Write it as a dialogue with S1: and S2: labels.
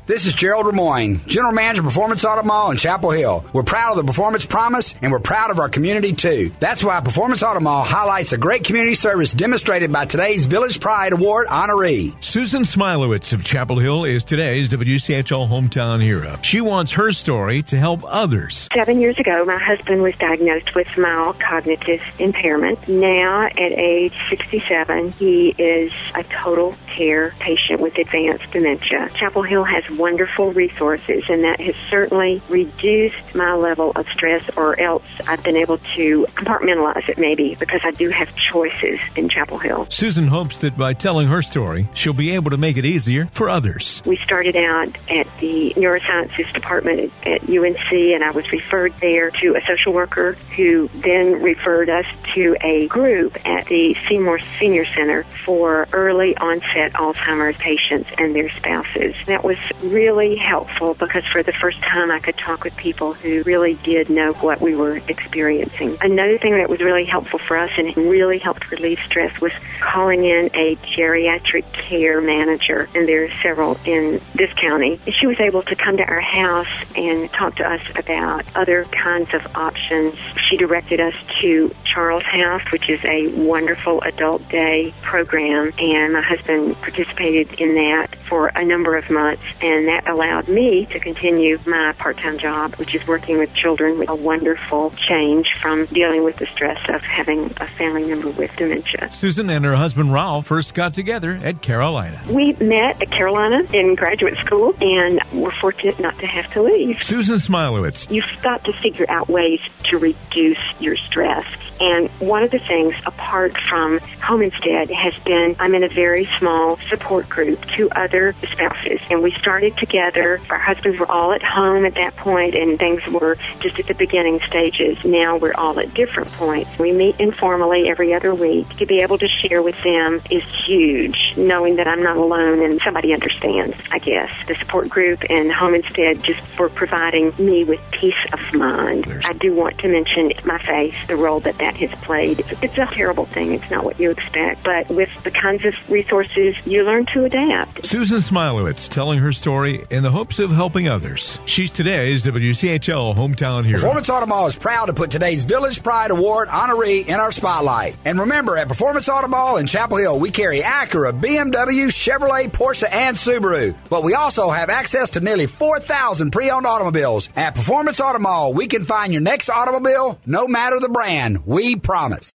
S1: This is Gerald Lemoyne, General Manager of Performance Auto Mall in Chapel Hill. We're proud of the Performance Promise, and we're proud of our community, too. That's why Performance Auto Mall highlights the great community service demonstrated by today's Village Pride Award honoree.
S2: Susan Smilowitz of Chapel Hill is today's WCHL Hometown Hero. She wants her story to help others.
S3: 7 years ago, my husband was diagnosed with mild cognitive impairment. Now, at age 67, he is a total care patient with advanced dementia. Chapel Hill has wonderful resources, and that has certainly reduced my level of stress, or else I've been able to compartmentalize it maybe, because I do have choices in Chapel Hill.
S2: Susan hopes that by telling her story, she'll be able to make it easier for others.
S3: We started out at the neurosciences department at UNC, and I was referred there to a social worker who then referred us to a group at the Seymour Senior Center for early onset Alzheimer's patients and their spouses. That was really helpful because for the first time I could talk with people who really did know what we were experiencing. Another thing that was really helpful for us and it really helped relieve stress was calling in a geriatric care manager, and there are several in this county. She was able to come to our house and talk to us about other kinds of options. She directed us to Charles House, which is a wonderful adult day program, and my husband participated in that for a number of months, and that allowed me to continue my part-time job, which is working with children, with a wonderful change from dealing with the stress of having a family member with dementia.
S2: Susan and her husband Ralph first got together at Carolina.
S3: We met at Carolina in graduate school, and we're fortunate not to have to leave.
S2: Susan Smilowitz.
S3: You've got to figure out ways to reduce your stress. And one of the things, apart from Home Instead, has been I'm in a very small support group, 2 other spouses. And we started together. Our husbands were all at home at that point, and things were just at the beginning stages. Now we're all at different points. We meet informally every other week. To be able to share with them is huge, knowing that I'm not alone and somebody understands, I guess. The support group and Home Instead just for providing me with peace of mind. I do want to mention my faith, the role that has played. It's a terrible thing. It's not what you expect. But with the kinds of resources, you learn to adapt.
S2: Susan Smilowitz telling her story in the hopes of helping others. She's today's WCHL Hometown Hero.
S1: Performance Auto Mall is proud to put today's Village Pride Award honoree in our spotlight. And remember, at Performance Auto Mall in Chapel Hill, we carry Acura, BMW, Chevrolet, Porsche, and Subaru. But we also have access to nearly 4,000 pre-owned automobiles. At Performance Auto Mall, we can find your next automobile, no matter the brand. We promise.